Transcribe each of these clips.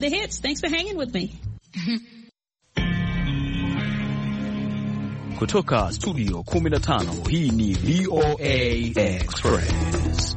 The hits. Thanks for hanging with me. Kutoka studio 15, hii ni VOA Express.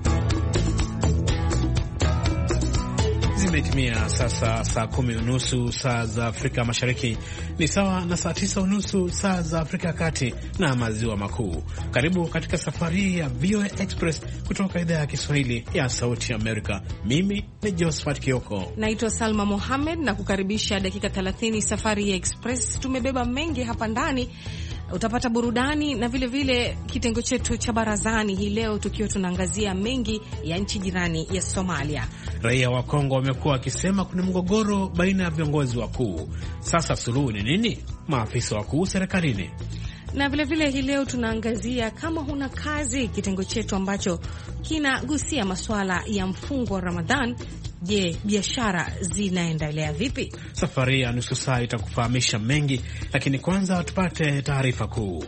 Zimetimia sasa saa 10:30 saa za Afrika Mashariki, ni sawa na saa 9:30 saa za Afrika ya Kati na Maziwa Makuu. Karibu katika safari ya VOA Express kutoka idhaa ya Kiswahili ya Sauti ya Amerika. Mimi ni Josephat Kioko. Naitwa Salma Mohamed na kukaribisha dakika 30 safari ya Express. Tumebeba mengi hapa ndani. Utapata burudani na vile vile kitengo chetu cha barazani hii leo, tukiwa tunaangazia mengi ya nchi jirani ya Somalia. Raia wa Kongo wamekuwa wakisema kuna mgogoro baina ya viongozi wakuu. Sasa suluhu ni nini? Maafisa wakuu serikalini. Na vile vile hii leo tunaangazia kama huna kazi, kitengo chetu ambacho kinagusia masuala ya mfungo wa Ramadhan. Je, biashara zinaendelea vipi? Safari ya nusu saa itakufahamisha mengi, lakini kwanza tupate taarifa kuu.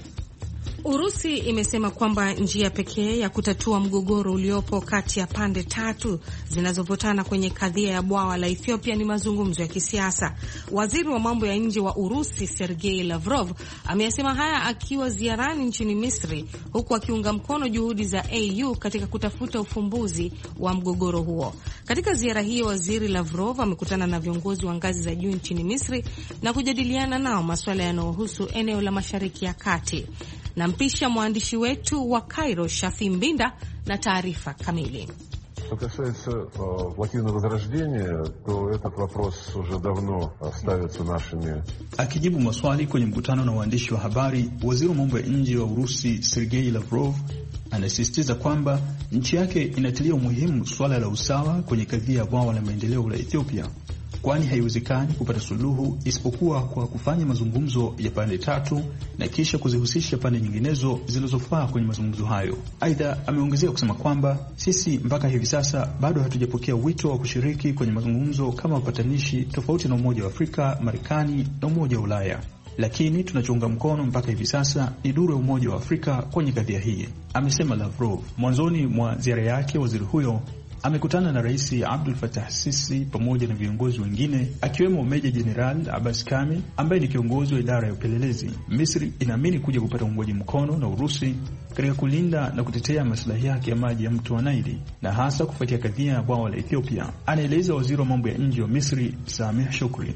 Urusi imesema kwamba njia pekee ya kutatua mgogoro uliopo kati ya pande tatu zinazovutana kwenye kadhia ya bwawa la Ethiopia ni mazungumzo ya kisiasa. Waziri wa mambo ya nje wa Urusi Sergei Lavrov amesema haya akiwa ziarani nchini Misri, huku akiunga mkono juhudi za AU katika kutafuta ufumbuzi wa mgogoro huo. Katika ziara hiyo, Waziri Lavrov amekutana na viongozi wa ngazi za juu nchini Misri na kujadiliana nao masuala yanayohusu eneo la Mashariki ya Kati. Na mpisha mwandishi wetu wa Cairo Shafi Mbinda na taarifa kamili. Что касается Латинного Возрождения, то этот вопрос уже давно ставится нашими. Akijibu maswali kwenye mkutano na waandishi wa habari, waziri wa mambo ya nje wa Urusi Sergei Lavrov anasisitiza kwamba nchi yake inatilia umuhimu swala la usawa kwenye kadhia ya bwawa la maendeleo la Ethiopia, kwani haiwezekani kupata suluhu isipokuwa kwa kufanya mazungumzo ya pande tatu na kisha kuzihusisha pande nyinginezo zilizofaa kwenye mazungumzo hayo. Aidha, ameongezea kusema kwamba sisi mpaka hivi sasa bado hatujapokea wito wa kushiriki kwenye mazungumzo kama wapatanishi, tofauti na Umoja wa Afrika, Marekani na Umoja wa Ulaya. Lakini tunachounga mkono mpaka hivi sasa ni duru ya Umoja wa Afrika kwenye kadhia hii, amesema Lavrov. Mwanzoni mwa ziara yake, waziri huyo amekutana na Rais Abdul Fattah Sisi pamoja na viongozi wengine akiwemo Meja Jenerali Abbas Kamil ambaye ni kiongozi wa idara ya upelelezi. Misri inaamini kuja kupata uungwaji mkono na Urusi katika kulinda na kutetea maslahi yake ya maji ya mto wa Naili na hasa kufuatia kadhia ya bwawa la Ethiopia, anaeleza waziri wa mambo ya nje wa Misri Sameh Shukri.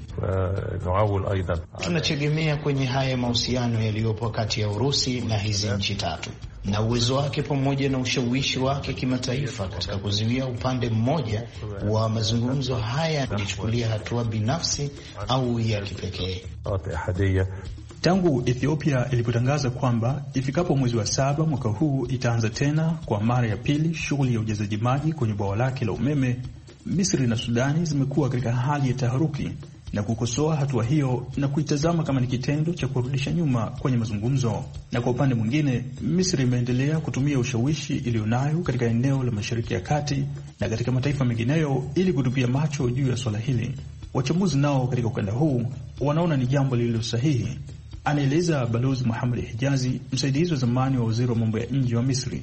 Tunategemea kwenye haya mahusiano yaliyopo kati ya Urusi na hizi nchi tatu na uwezo wake pamoja na ushawishi wake kimataifa katika kuzuia upande mmoja wa mazungumzo haya kujichukulia hatua binafsi au ya kipekee. Tangu Ethiopia ilipotangaza kwamba ifikapo mwezi wa 7 mwaka huu itaanza tena kwa mara ya pili shughuli ya ujazaji maji kwenye bwawa lake la umeme, Misri na Sudani zimekuwa katika hali ya taharuki na kukosoa hatua hiyo na kuitazama kama ni kitendo cha kurudisha nyuma kwenye mazungumzo. Na kwa upande mwingine, Misri imeendelea kutumia ushawishi ilionayo katika eneo la Mashariki ya Kati na katika mataifa mengineyo ili kutupia macho juu ya swala hili. Wachambuzi nao katika ukanda huu wanaona ni jambo lililo sahihi, anaeleza Balozi Muhammad Hijazi, msaidizi wa zamani wa waziri wa mambo ya nje wa Misri.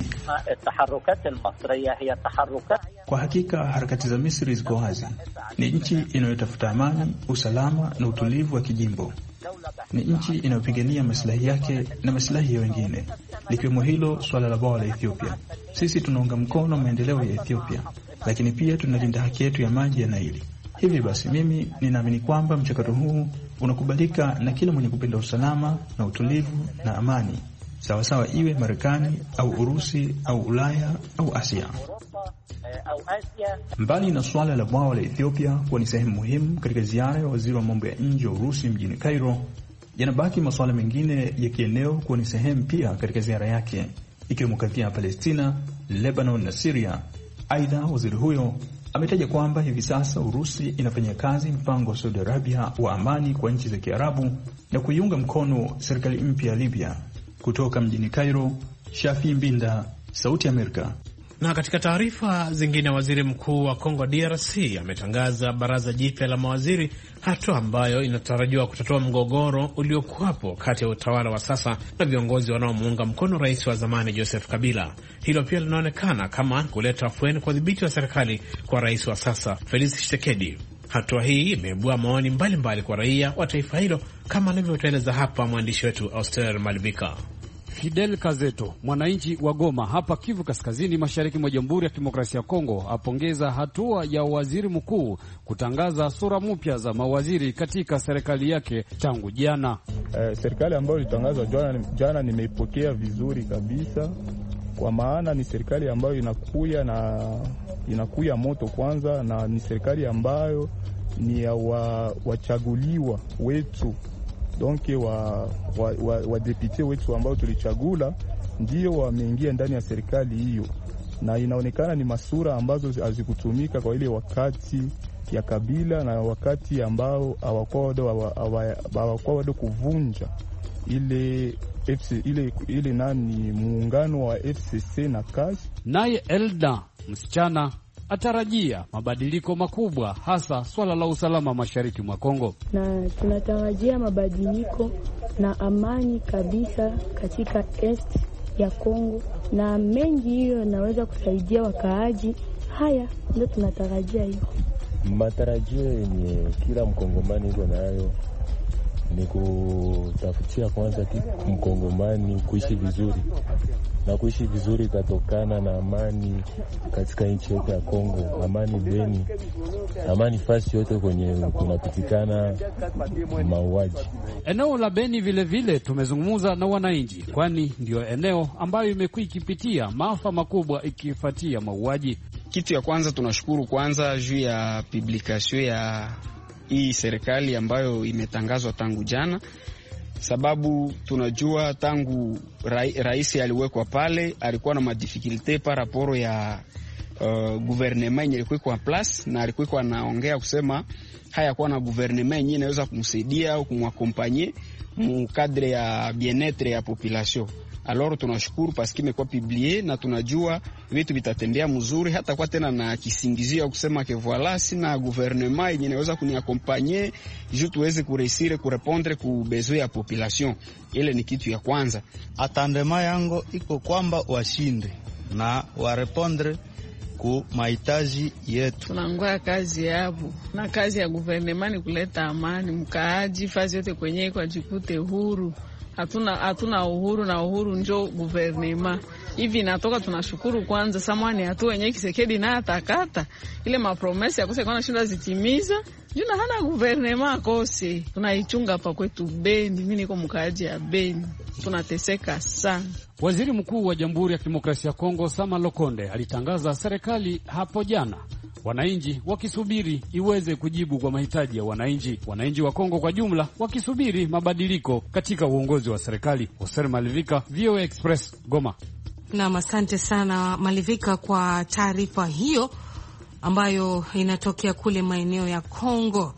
Kwa hakika harakati za Misri ziko wazi. Ni nchi inayotafuta amani, usalama na utulivu wa kijimbo. Ni nchi inayopigania maslahi yake na maslahi ya wengine, likiwemo hilo swala la bwawa la Ethiopia. Sisi tunaunga mkono maendeleo ya Ethiopia, lakini pia tunalinda haki yetu ya maji ya Naili. Hivi basi mimi ninaamini kwamba mchakato huu unakubalika na kila mwenye kupenda usalama na utulivu na amani, sawasawa iwe Marekani au Urusi au Ulaya au Asia. Mbali na swala la bwawa la Ethiopia kuwa ni sehemu muhimu katika ziara ya waziri wa mambo ya nje wa Urusi mjini Cairo, yanabaki masuala mengine ya kieneo kuwa ni sehemu pia katika ziara yake, ikiwemo kadhia ya Palestina, Lebanon na Syria. Aidha, waziri huyo ametaja kwamba hivi sasa Urusi inafanya kazi mpango wa Saudi Arabia wa amani kwa nchi za Kiarabu na kuiunga mkono serikali mpya ya Libya. Kutoka mjini Cairo, Shafi Mbinda, Sauti ya Amerika. Na katika taarifa zingine, waziri mkuu wa Kongo DRC ametangaza baraza jipya la mawaziri, hatua ambayo inatarajiwa kutatua mgogoro uliokuwapo kati ya utawala wa sasa na viongozi wanaomuunga mkono rais wa zamani Joseph Kabila. Hilo pia linaonekana kama kuleta afueni kwa udhibiti wa serikali kwa rais wa sasa Felix Tshisekedi. Hatua hii imeibua maoni mbalimbali kwa raia wa taifa hilo, kama alivyotueleza hapa mwandishi wetu Auster Malivika. Fidel Kazeto, mwananchi wa Goma hapa Kivu Kaskazini, mashariki mwa Jamhuri ya Kidemokrasia ya Kongo, apongeza hatua ya waziri mkuu kutangaza sura mpya za mawaziri katika serikali yake tangu jana. Serikali ambayo ilitangazwa jana nimeipokea vizuri kabisa, kwa maana ni serikali ambayo inakuya moto kwanza, na ni serikali ambayo ni ya wachaguliwa wetu, donke wa depute wetu ambao tulichagula ndio wameingia ndani ya serikali hiyo, na inaonekana ni masura ambazo hazikutumika kwa ile wakati ya Kabila na wakati ambao hawakuwa wado kuvunja ile nani muungano wa FCC na kazi. Naye Elda msichana atarajia mabadiliko makubwa, hasa swala la usalama mashariki mwa Kongo, na tunatarajia mabadiliko na amani kabisa katika est ya Kongo, na mengi hiyo naweza kusaidia wakaaji. Haya ndio tunatarajia hiyo. Matarajio yenye kila mkongomani iko nayo ni kutafutia kwanza mkongomani kuishi vizuri, na kuishi vizuri itatokana na amani katika nchi yote ya Kongo, amani Beni, amani fasi yote kwenye kunapitikana mauaji. Eneo la Beni vile tumezungumza na wananchi, kwani ndio eneo ambayo imekuwa ikipitia maafa makubwa ikifuatia mauaji. Kitu ya kwanza tunashukuru kwanza juu ya publication ya hii serikali ambayo imetangazwa tangu jana, sababu tunajua tangu rais aliwekwa pale alikuwa na madifikulte par rapport ya gouvernement yenye ilikuwa kwa place, na alikuwa anaongea kusema haya kuwa na gouvernement yenye inaweza kumsaidia au kumwakompanye mu cadre ya bien-etre ya population. Alors tunashukuru paski imekuwa publié na tunajua vitu vitatembea mzuri, hata kwa tena na kisingizio kusema ke voilà sina gouvernement yenye inaweza kuniakompanye juu tuweze kuresire kurepondre ku besoin ya population. Ile ni kitu ya kwanza. Atandema yango iko kwamba washinde na warepondre ku mahitaji yetu. Tunangoa kazi yabo na kazi ya gouvernement kuleta amani, mkaaji fazi yote kwenye kwa jikute huru. Hatuna uhuru, na uhuru njo guvernema. Hivi natoka tunashukuru kwanza samani hatu wenye Kisekedi na atakata ile mapromesi ya kusema shinda zitimiza. Juna hana guvernema kose. Tunaichunga hapa kwetu Beni, mimi niko mkaaji ya Beni. Tunateseka sana. Waziri Mkuu wa Jamhuri ya Kidemokrasia ya Kongo Sama Lokonde alitangaza serikali hapo jana, wananchi wakisubiri iweze kujibu kwa mahitaji ya wananchi wa Kongo kwa jumla wakisubiri mabadiliko katika uongozi wa serikali. Hoser Malivika, VOA Express, Goma. Naam, asante sana Malivika kwa taarifa hiyo ambayo inatokea kule maeneo ya Kongo.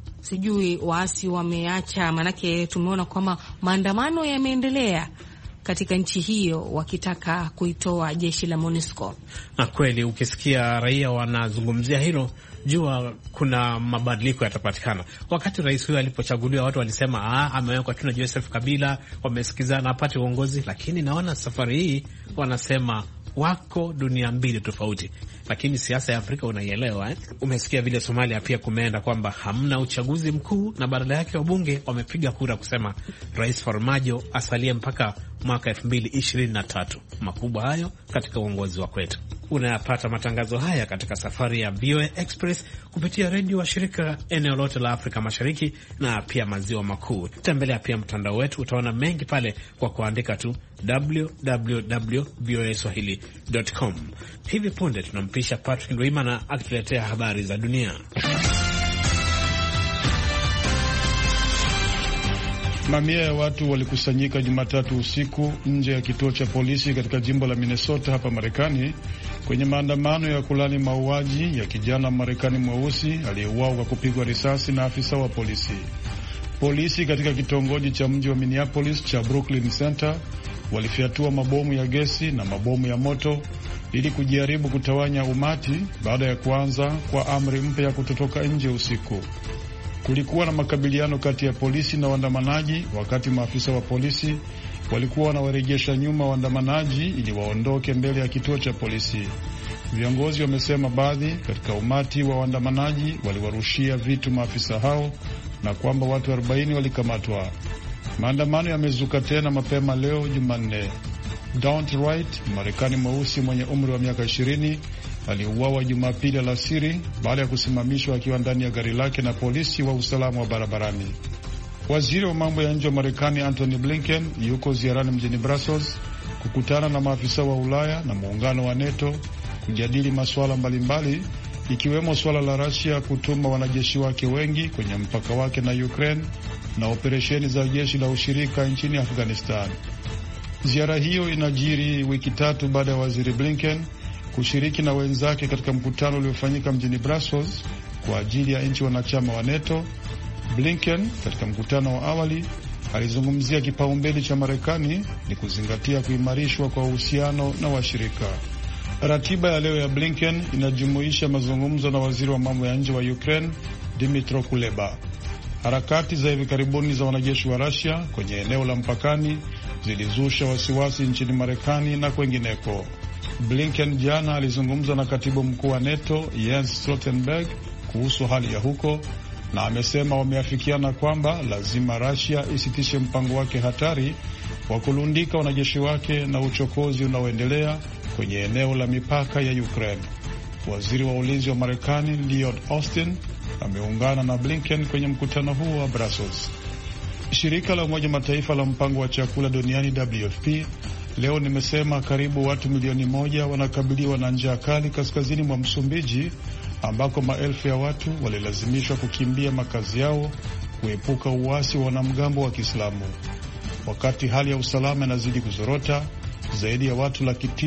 Sijui waasi wameacha, manake tumeona kwamba maandamano yameendelea katika nchi hiyo wakitaka kuitoa jeshi la MONUSCO. Na kweli ukisikia raia wanazungumzia hilo, jua kuna mabadiliko yatapatikana. Wakati rais huyo alipochaguliwa, watu walisema amewekwa tu na Joseph Kabila, wamesikizana apate uongozi, lakini naona safari hii wanasema wako dunia mbili tofauti. Lakini siasa ya Afrika unaielewa, Umesikia vile Somalia pia kumeenda kwamba hamna uchaguzi mkuu, na badala yake wabunge wamepiga kura kusema Rais Farmajo asalie mpaka mwaka 2023. Makubwa hayo katika uongozi wa kwetu. Unayapata matangazo haya katika safari ya VOA Express kupitia redio wa shirika eneo lote la Afrika Mashariki na pia maziwa makuu. Tembelea pia mtandao wetu, utaona mengi pale kwa kuandika tu www.voaswahili.com. Hivi punde tunampisha Patrick Ndwimana akituletea habari za dunia. Mamia ya watu walikusanyika Jumatatu usiku nje ya kituo cha polisi katika jimbo la Minnesota hapa Marekani kwenye maandamano ya kulani mauaji ya kijana Marekani mweusi aliyeuawa kwa kupigwa risasi na afisa wa polisi. Polisi katika kitongoji cha mji wa Minneapolis cha Brooklyn Center walifyatua mabomu ya gesi na mabomu ya moto ili kujaribu kutawanya umati baada ya kuanza kwa amri mpya ya kutotoka nje usiku. Kulikuwa na makabiliano kati ya polisi na waandamanaji, wakati maafisa wa polisi walikuwa wanawarejesha nyuma waandamanaji ili waondoke mbele ya kituo cha polisi. Viongozi wamesema baadhi katika umati wa waandamanaji waliwarushia vitu maafisa hao na kwamba watu 40 walikamatwa. Maandamano yamezuka tena mapema leo Jumanne. Daunte Wright, Marekani mweusi mwenye umri wa miaka 20, aliuawa Jumapili alasiri baada ya kusimamishwa akiwa ndani ya gari lake na polisi wa usalama wa barabarani. Waziri wa mambo ya nje wa Marekani Antony Blinken yuko ziarani mjini Brussels kukutana na maafisa wa Ulaya na muungano wa NATO kujadili masuala mbalimbali, ikiwemo suala la Russia kutuma wanajeshi wake wengi kwenye mpaka wake na Ukraine na operesheni za jeshi la ushirika nchini Afghanistan. Ziara hiyo inajiri wiki tatu baada ya waziri Blinken kushiriki na wenzake katika mkutano uliofanyika mjini Brussels kwa ajili ya nchi wanachama wa NATO. Blinken katika mkutano wa awali alizungumzia kipaumbele cha Marekani ni kuzingatia kuimarishwa kwa uhusiano na washirika. Ratiba ya leo ya Blinken inajumuisha mazungumzo na waziri wa mambo ya nje wa Ukraine Dmytro Kuleba. Harakati za hivi karibuni za wanajeshi wa Russia kwenye eneo la mpakani zilizusha wasiwasi nchini Marekani na kwengineko. Blinken jana alizungumza na katibu mkuu wa NATO Jens Stoltenberg kuhusu hali ya huko, na amesema wameafikiana kwamba lazima Russia isitishe mpango wake hatari wa kulundika wanajeshi wake na uchokozi unaoendelea kwenye eneo la mipaka ya Ukraine. Waziri wa ulinzi wa Marekani Lloyd Austin ameungana na Blinken kwenye mkutano huo wa Brussels. Shirika la Umoja Mataifa la mpango wa chakula duniani WFP leo nimesema karibu watu milioni 1 wanakabiliwa na njaa kali kaskazini mwa Msumbiji, ambako maelfu ya watu walilazimishwa kukimbia makazi yao kuepuka uasi wa wanamgambo wa Kiislamu. Wakati hali ya usalama inazidi kuzorota, zaidi ya watu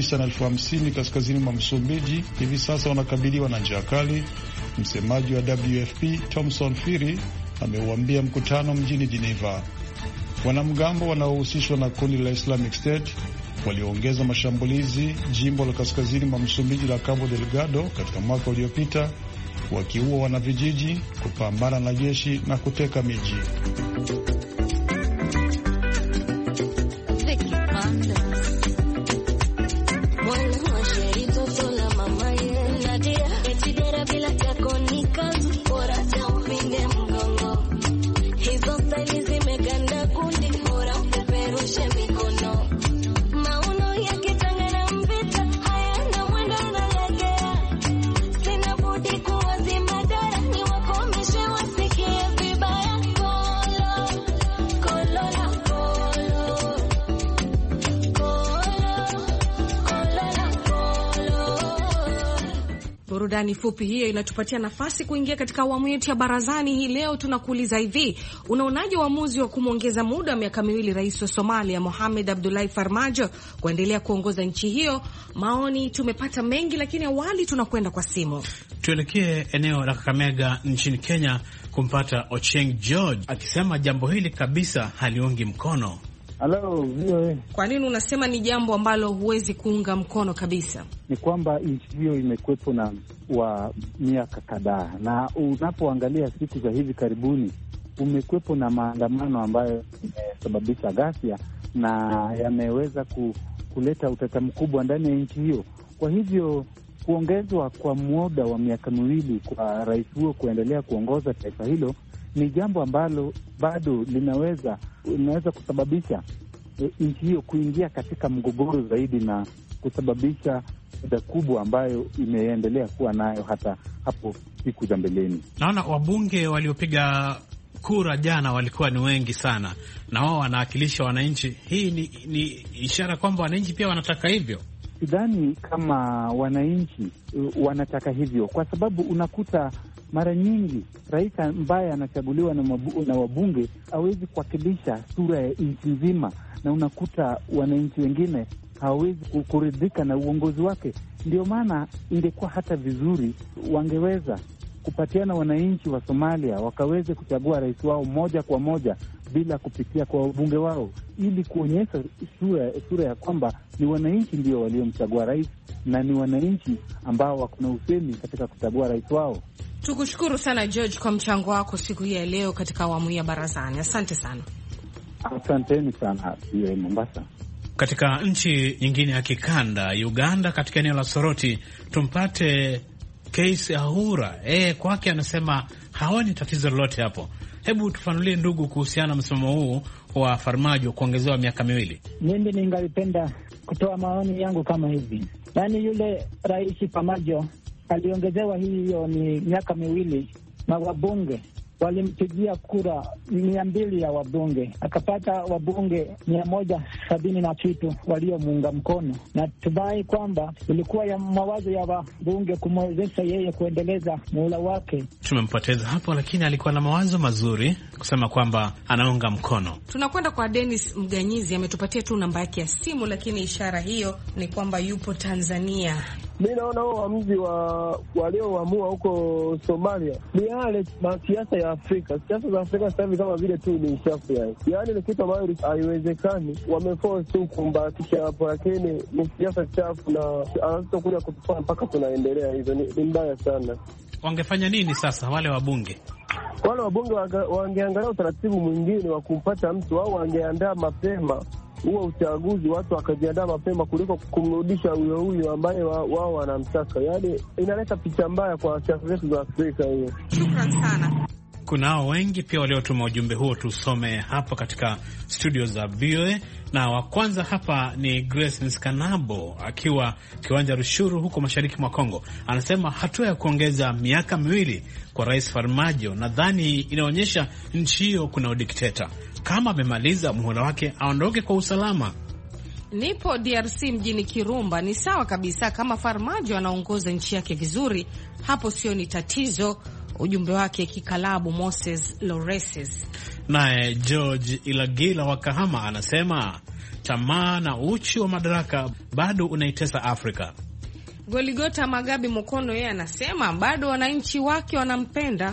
950,000 kaskazini mwa Msumbiji hivi sasa wanakabiliwa na njaa kali. Msemaji wa WFP Thomson Firi ameuambia mkutano mjini Geneva. Wanamgambo wanaohusishwa na kundi la Islamic State waliongeza mashambulizi jimbo la kaskazini mwa Msumbiji la Cabo Delgado katika mwaka uliopita, wakiua wanavijiji, kupambana na jeshi na kuteka miji. Burudani fupi hiyo inatupatia nafasi kuingia katika awamu yetu ya barazani. Hii leo tunakuuliza hivi: unaonaje uamuzi wa kumwongeza muda wa miaka 2 rais wa Somalia Mohamed Abdullahi Farmajo kuendelea kuongoza nchi hiyo? Maoni tumepata mengi, lakini awali tunakwenda kwa simu. Tuelekee eneo la Kakamega nchini Kenya kumpata Ocheng George akisema jambo hili kabisa haliungi mkono. Hello, VOA. Kwa nini unasema ni jambo ambalo huwezi kuunga mkono kabisa? Ni kwamba nchi hiyo imekuwepo na wa miaka kadhaa, na unapoangalia siku za hivi karibuni umekuwepo na maandamano ambayo yamesababisha ghasia na yameweza kuleta utata mkubwa ndani ya nchi hiyo. Kwa hivyo kuongezwa kwa muda wa miaka 2 kwa rais huo kuendelea kuongoza taifa hilo ni jambo ambalo bado linaweza kusababisha nchi hiyo kuingia katika mgogoro zaidi na kusababisha shida kubwa ambayo imeendelea kuwa nayo hata hapo siku za mbeleni. Naona wabunge waliopiga kura jana walikuwa ni wengi sana, na wao wanawakilisha wananchi. Hii ni ishara kwamba wananchi pia wanataka hivyo. Sidhani kama wananchi wanataka hivyo, kwa sababu unakuta mara nyingi rais ambaye anachaguliwa na wabunge hawezi kuwakilisha sura ya nchi nzima, na unakuta wananchi wengine hawawezi kuridhika na uongozi wake. Ndio maana ingekuwa hata vizuri wangeweza kupatiana wananchi wa Somalia wakaweze kuchagua rais wao moja kwa moja bila kupitia kwa wabunge wao, ili kuonyesha sura ya kwamba ni wananchi ndio waliomchagua rais na ni wananchi ambao wako na usemi katika kuchagua rais wao. Tukushukuru sana George kwa mchango wako siku hii ya leo katika awamu ya barazani. Asante sana. Asanteni sana Mombasa. Katika nchi nyingine ya kikanda, Uganda, katika eneo la Soroti, tumpate Case Ahura. Kwake anasema haoni tatizo lolote hapo. Hebu tufanulie ndugu, kuhusiana na msimamo huu wa Farmajo kuongezewa miaka 2. Mimi ningalipenda kutoa maoni yangu kama hivi. Yaani yule Rais Farmajo aliongezewa hiyo ni miaka 2 na wabunge walimpigia kura 200 ya wabunge, akapata wabunge 170 na kitu waliomuunga mkono, na tubai kwamba ilikuwa ya mawazo ya wabunge kumwezesha yeye kuendeleza muhula wake. Tumempoteza hapo, lakini alikuwa na mawazo mazuri kusema kwamba anaunga mkono. Tunakwenda kwa Dennis Mganyizi, ametupatia tu namba yake ya simu, lakini ishara hiyo ni kwamba yupo Tanzania. Mimi naona huo uamuzi walioamua huko Somalia ni yale masiasa ya Afrika. Siasa za Afrika sasa hivi kama vile tu ni shafu yaani ni kitu ambayo haiwezekani. Wameforce tu kumbahatisha hapo, lakini ni siasa chafu na anazokuja kutufanya mpaka tunaendelea hizo. Ni mbaya sana. Wangefanya nini sasa wale wabunge? Wale wabunge wangeangalia utaratibu mwingine wa kumpata mtu, au wangeandaa mapema huo uchaguzi, watu wakajiandaa mapema kuliko kumrudisha huyo ambaye wao wanamtaka. Yaani inaleta picha mbaya kwa siasa zetu za Afrika hiyo. Shukran sana. Kunao wengi pia waliotuma ujumbe huo, tusome hapa katika studio za VOA. Na wa kwanza hapa ni Grace Nskanabo akiwa kiwanja Rushuru huko mashariki mwa Kongo. Anasema hatua ya kuongeza miaka 2 kwa Rais Farmajo nadhani inaonyesha nchi hiyo kuna udikteta. Kama amemaliza muhula wake aondoke kwa usalama. Nipo DRC mjini Kirumba. Ni sawa kabisa, kama Farmajo anaongoza nchi yake vizuri, hapo sio ni tatizo. Ujumbe wake kikalabu Moses Loreses. Naye George Ilagila wa Kahama anasema tamaa na uchu wa madaraka bado unaitesa Afrika. Goligota Magabi Mukono yeye anasema bado wananchi wake wanampenda.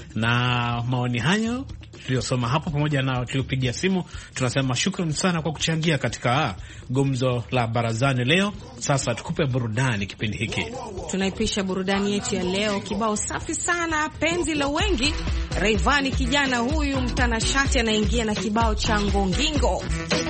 Na maoni hayo tuliosoma hapo pamoja na tuliopigia simu, tunasema shukrani sana kwa kuchangia katika gumzo la barazani leo. Sasa tukupe burudani kipindi hiki. Tunaipisha burudani yetu ya leo, kibao safi sana, penzi la wengi. Rayvanny kijana huyu mtanashati anaingia na kibao cha Ngongingo.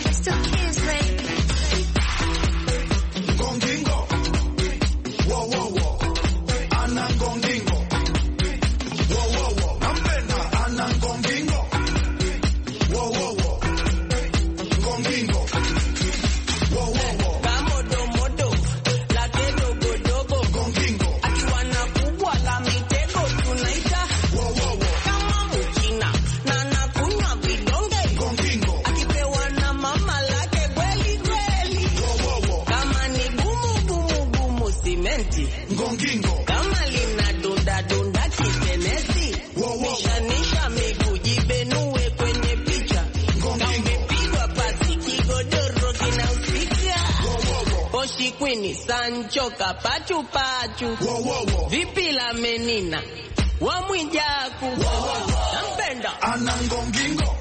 Sancho kapachu pachu vipi la menina wa Mwijaku nampenda anangongingo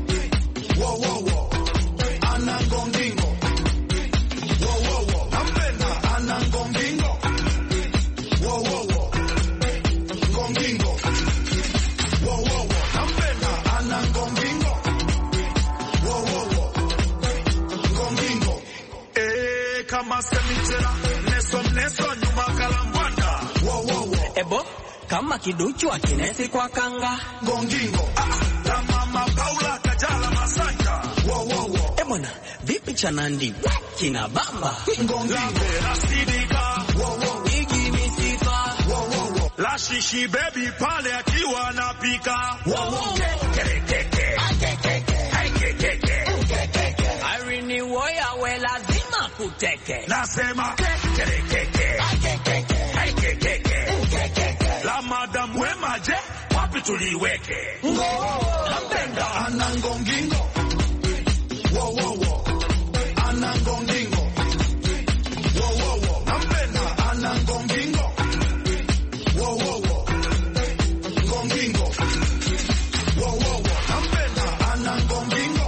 anangongingo nampenda anangongingo ngongingo nampenda anangongingo ngongingo kama semichera neso nyuma kalambanda ebo kama kiduchu akinesi kwa kanga ngongingo la mama Paula Kajala Masanja ebona vipi chanandi kina bamba ngongingo rasidika igi misifa la shishi baby pale akiwa anapika Irene Woya we lazima kuteke nasema la madam Wema je wapi tuliweke napenda anangongingo anangongingo napenda anangongingo ngongingo napenda anangongingo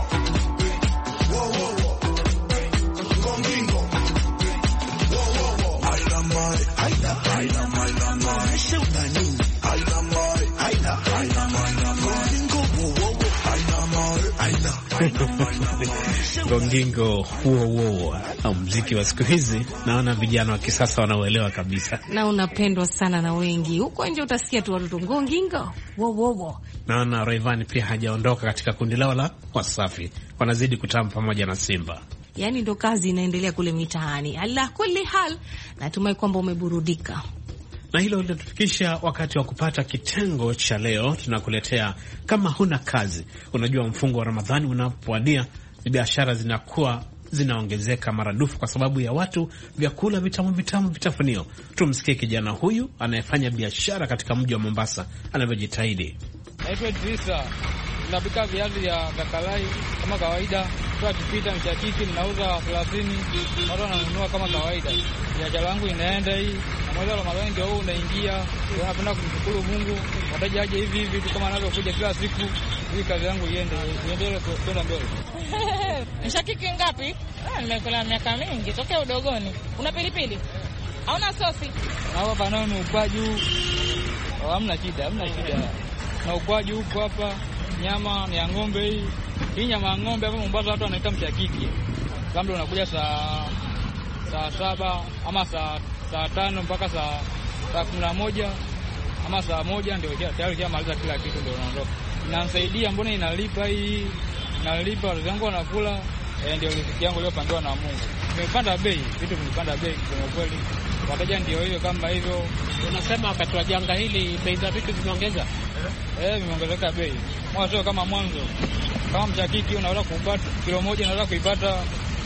Ngongingo huo au muziki wa siku hizi, naona vijana wa kisasa wanauelewa kabisa, na unapendwa sana na wengi. Huko nje utasikia tu watoto ngongingo wo. Naona Rayvanny pia hajaondoka katika kundi lao la Wasafi, wanazidi kutamba pamoja na Simba. Yaani ndo kazi inaendelea kule mitaani. Ala kulli hal, natumai kwamba umeburudika. Na hilo linatufikisha wakati wa kupata kitengo cha leo. Tunakuletea kama huna kazi. Unajua mfungo wa Ramadhani unapoadia, biashara zinaongezeka maradufu kwa sababu ya watu vyakula vitamu vitafunio. Tumsikie kijana huyu anayefanya biashara katika mji wa Mombasa anavyojitahidi. Naitwa Idrisa, napika viazi vya kakalai kama kawaida. Kwa kipita mchakiki ninauza 30, watu wananunua kama kawaida. Biashara yangu inaenda hii. Na mwezi wa Ramadhani ndio huu unaingia. Napenda kumshukuru Mungu. Wateja aje hivi tu kama anavyokuja kila siku. Hii kazi yangu iendelee kwenda mbele. Mshakiki ngapi? Nimekula miaka mingi tokea udogoni. Una pilipili? Hauna sosi? Hapa panao ukwaju. Hamna shida. Na ukwaju huko hapa. Nyama ni ya ng'ombe hii. Hii nyama ya ng'ombe hapa Mombasa watu wanaita mchakiki. Labda unakuja saa 7 ama saa 5 mpaka saa 11 ama saa 1 ndio tayari kishamaliza kila kitu ndio unaondoka. Inanisaidia, mbona inalipa hii. Inalipa watu wangu wanakula, ndio riziki yangu iliyopangiwa na Mungu. Nimepanda bei, vitu vilipanda bei kwa kweli. Wateja ndio hiyo kama hivyo. Unasema wakati wa janga hili bei za vitu zimeongeza? Vimeongezeka bei. Sio kama mwanzo. Kama mchakiki unaweza kupata kilo moja, unaweza kupata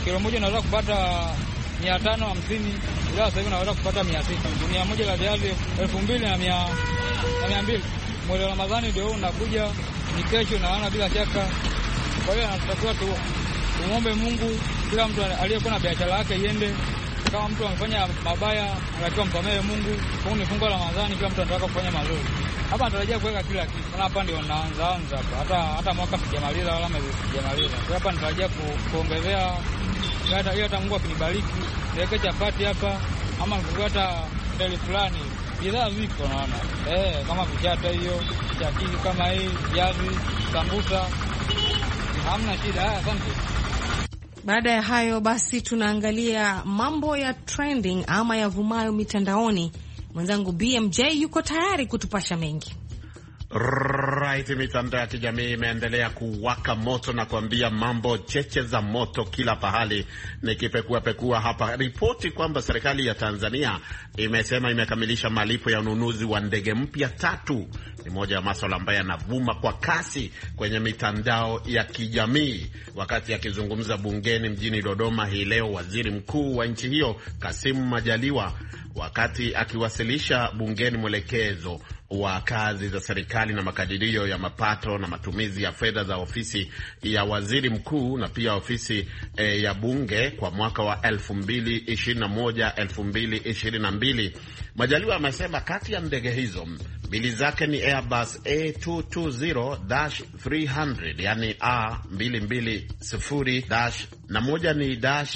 550, ila sasa hivi unaweza kupata 600. Gunia moja la viazi 2200. Mwezi wa Ramadhani ndio unakuja, ni kesho naona bila shaka. Kwa hiyo anatakiwa tuombe Mungu, kila mtu aliyekuwa na biashara yake iende. Kama mtu amefanya mabaya, anatakiwa msamehe Mungu. Kwa ni fungo la Ramadhani, kila mtu anataka kufanya mazuri. Hapa natarajia kuweka kila kitu. Hapa ndio naanza hapa. Hata mwaka sijamaliza wala mwezi sijamaliza. Hapa natarajia kuongezea hata Mungu akinibariki, niweke chapati hapa ama hata deli fulani. Bidhaa ziko naona. Kama vichata hiyo, chakiki kama hii, viazi, sambusa. Hamna shida. Asante. Baada ya hayo basi tunaangalia mambo ya trending ama yavumayo mitandaoni. Mwenzangu BMJ yuko tayari kutupasha mengi. Right, mitandao ya kijamii imeendelea kuwaka moto na kuambia mambo cheche za moto kila pahali. Nikipekua hapa ripoti kwamba serikali ya Tanzania imesema imekamilisha malipo ya ununuzi wa ndege mpya 3. Ni moja ya masuala ambayo yanavuma kwa kasi kwenye mitandao ya kijamii. Wakati akizungumza bungeni mjini Dodoma hii leo, waziri mkuu wa nchi hiyo Kassim Majaliwa, wakati akiwasilisha bungeni mwelekezo wa kazi za serikali na makadirio ya mapato na matumizi ya fedha za ofisi ya waziri mkuu na pia ofisi ya bunge kwa mwaka wa 2021-2022, Majaliwa amesema kati ya ndege hizo mbili zake ni Airbus A220-300 yani A220- na moja ni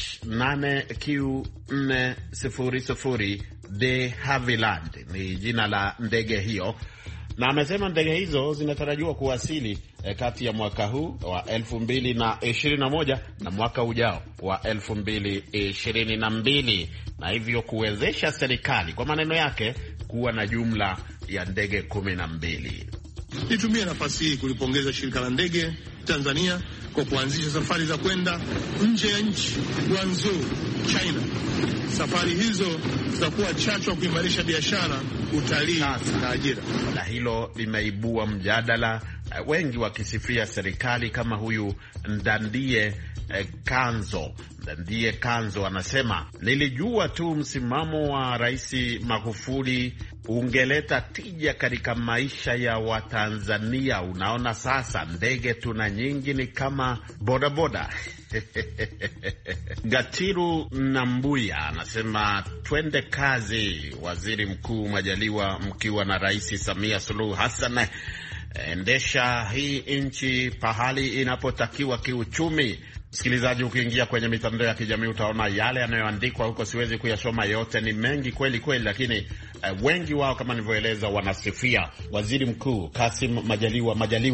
-8Q400 de Havilland ni jina la ndege hiyo. Na amesema ndege hizo zinatarajiwa kuwasili kati ya mwaka huu wa 2021 na mwaka ujao wa 2022, na hivyo kuwezesha serikali kwa maneno yake kuwa na jumla ya ndege 12. Nitumie nafasi hii kulipongeza shirika la ndege Tanzania kwa kuanzisha safari za kwenda nje ya nchi, Guangzhou, China. Safari hizo zitakuwa chachu ya kuimarisha biashara, utalii na ajira. Na hilo limeibua mjadala, wengi wakisifia serikali kama huyu Ndandie Kanzo anasema, nilijua tu msimamo wa Rais Magufuli ungeleta tija katika maisha ya Watanzania. Unaona sasa ndege tuna nyingi, ni kama bodaboda. Gatiru Nambuya anasema, twende kazi Waziri Mkuu Majaliwa, mkiwa na Rais Samia Suluhu Hassan, endesha hii nchi pahali inapotakiwa kiuchumi. Msikilizaji, ukiingia kwenye mitandao ya kijamii utaona yale yanayoandikwa huko. Siwezi kuyasoma yote, ni mengi kweli kweli, lakini wengi wao kama nilivyoeleza wanasifia Waziri Mkuu Kassim Majaliwa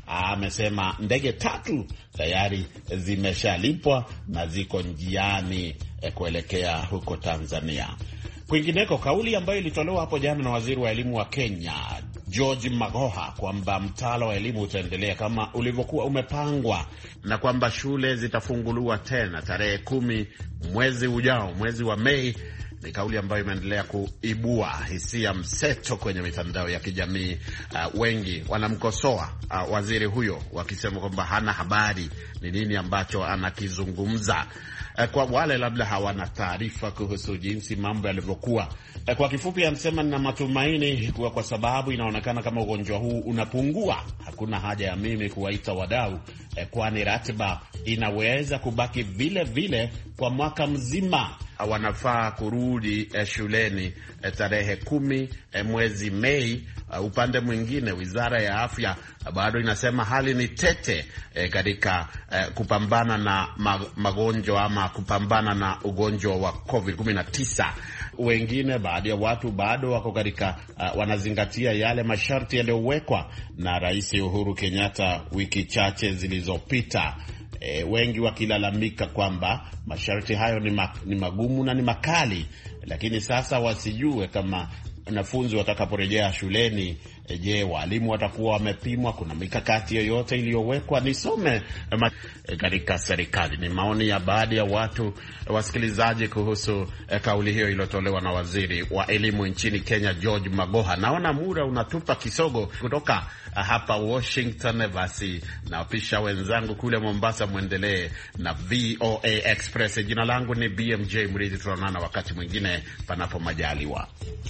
amesema ndege 3 tayari zimeshalipwa na ziko njiani kuelekea huko Tanzania. Kwingineko, kauli ambayo ilitolewa hapo jana na waziri wa elimu wa Kenya George Magoha kwamba mtaala wa elimu utaendelea kama ulivyokuwa umepangwa na kwamba shule zitafunguliwa tena tarehe 10 mwezi ujao, mwezi wa Mei, ni kauli ambayo imeendelea kuibua hisia mseto kwenye mitandao ya kijamii. Wengi wanamkosoa waziri huyo wakisema kwamba hana habari ni nini ambacho anakizungumza. Kwa wale labda hawana taarifa kuhusu jinsi mambo yalivyokuwa, kwa kifupi anasema nina matumaini kuwa kwa sababu inaonekana kama ugonjwa huu unapungua, hakuna haja ya mimi kuwaita wadau, kwani ratiba inaweza kubaki vile vile kwa mwaka mzima. Wanafaa kurudi shuleni tarehe 10 mwezi Mei. Upande mwingine, wizara ya afya bado inasema hali ni tete katika kupambana na magonjwa ama kupambana na ugonjwa wa COVID-19. Wengine, baadhi ya watu bado wako katika wanazingatia yale masharti yaliyowekwa na Rais Uhuru Kenyatta wiki chache zilizopita. Wengi wakilalamika kwamba masharti hayo ni magumu na ni makali, lakini sasa wasijue kama wanafunzi watakaporejea shuleni, je, walimu watakuwa wamepimwa? Kuna mikakati yoyote iliyowekwa? Nisome katika serikali. Ni maoni ya baadhi ya watu wasikilizaji kuhusu kauli hiyo iliyotolewa na waziri wa elimu nchini Kenya George Magoha. Naona muda unatupa kisogo. Kutoka hapa Washington, basi nawapisha wenzangu kule Mombasa, muendelee na VOA Express. Jina langu ni BMJ Mridhi. Tunaonana wakati mwingine panapo majaliwa.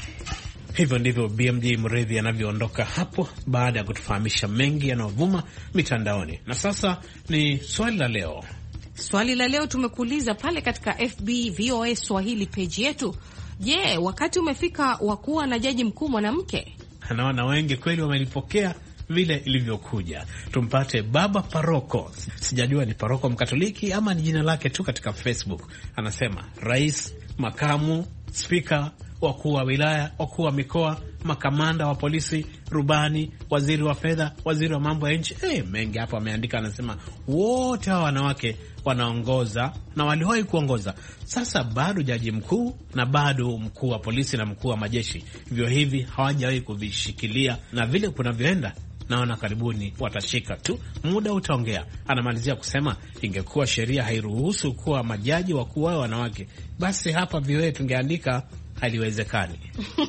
Hivyo ndivyo BMJ Mridhi anavyoondoka hapo baada ya kutufahamisha mengi yanayovuma mitandaoni. Na sasa ni swali la leo. Swali la leo tumekuuliza pale katika FB VOA Swahili page yetu. Je, wakati umefika wa kuwa na jaji mkuu mwanamke? Naona wengi kweli wamelipokea vile ilivyokuja. Tumpate Baba Paroko. Sijajua ni paroko Mkatoliki ama ni jina lake tu katika Facebook. Anasema rais, makamu, spika, wakuu wa wilaya, wakuu wa mikoa, makamanda wa polisi, rubani, waziri wa fedha, waziri wa mambo ya nchi. Mengi hapa wameandika. Anasema wote hawa wanawake wanaongoza na waliwahi kuongoza. Sasa bado jaji mkuu na bado mkuu wa polisi na mkuu wa majeshi, hivyo hivi hawajawahi kuvishikilia, na vile kunavyoenda naona karibuni watashika tu, muda utaongea. Anamalizia kusema ingekuwa sheria hairuhusu kuwa majaji wakuu wao wanawake, basi hapa VOA tungeandika haliwezekani.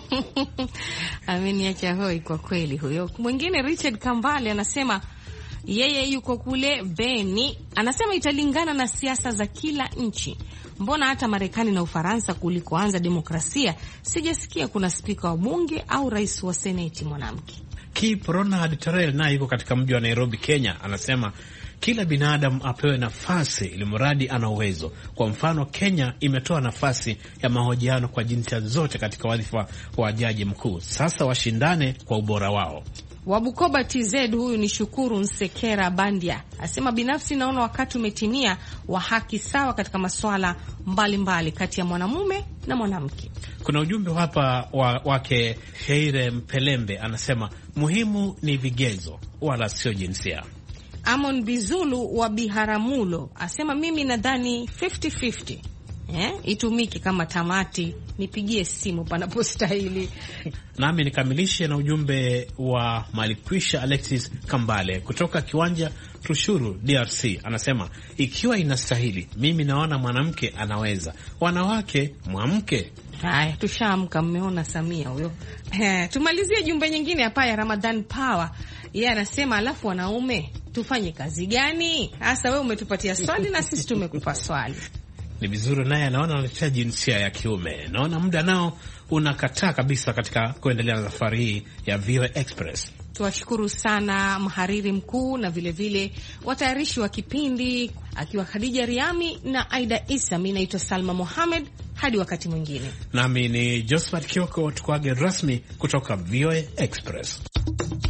Ameniacha hoi kwa kweli huyo. Mwingine Richard Kambale anasema yeye yuko kule Beni, anasema italingana na siasa za kila nchi. Mbona hata Marekani na Ufaransa kulikoanza demokrasia sijasikia kuna spika wa bunge au rais wa seneti mwanamke. Kip Ronald Terrell naye yuko katika mji wa Nairobi, Kenya, anasema kila binadamu apewe nafasi ili mradi ana uwezo. Kwa mfano, Kenya imetoa nafasi ya mahojiano kwa jinsia zote katika wadhifa wa jaji mkuu. Sasa washindane kwa ubora wao. Wabukoba TZ huyu ni Shukuru Nsekera Bandia, asema binafsi naona wakati umetimia wa haki sawa katika masuala mbalimbali kati ya mwanamume na mwanamke. Kuna ujumbe hapa wake Heire Mpelembe, anasema muhimu ni vigezo wala sio jinsia. Amon Bizulu wa Biharamulo asema mimi nadhani 50-50 itumike kama tamati, nipigie simu panapostahili. Nami nikamilishe na ujumbe wa Malikwisha Alexis Kambale kutoka Kiwanja Rushuru, DRC, anasema ikiwa inastahili, mimi naona mwanamke anaweza, wanawake mwamke. Haya, tushaamka, mmeona Samia huyo. Tumalizie jumbe nyingine hapa ya Ramadan Power. Yeye anasema alafu wanaume tufanye kazi gani? Hasa wewe umetupatia swali na sisi tumekupa swali. Ni vizuri, naye anaona analetea jinsia ya kiume. Naona muda nao unakataa kabisa katika kuendelea na safari hii ya VOA Express. Tuwashukuru sana mhariri mkuu na vilevile watayarishi wa kipindi akiwa Khadija Riami na Aida Isa. Mimi naitwa Salma Mohamed, hadi wakati mwingine. Nami ni Josephat Kioko, tukwage rasmi kutoka VOA Express.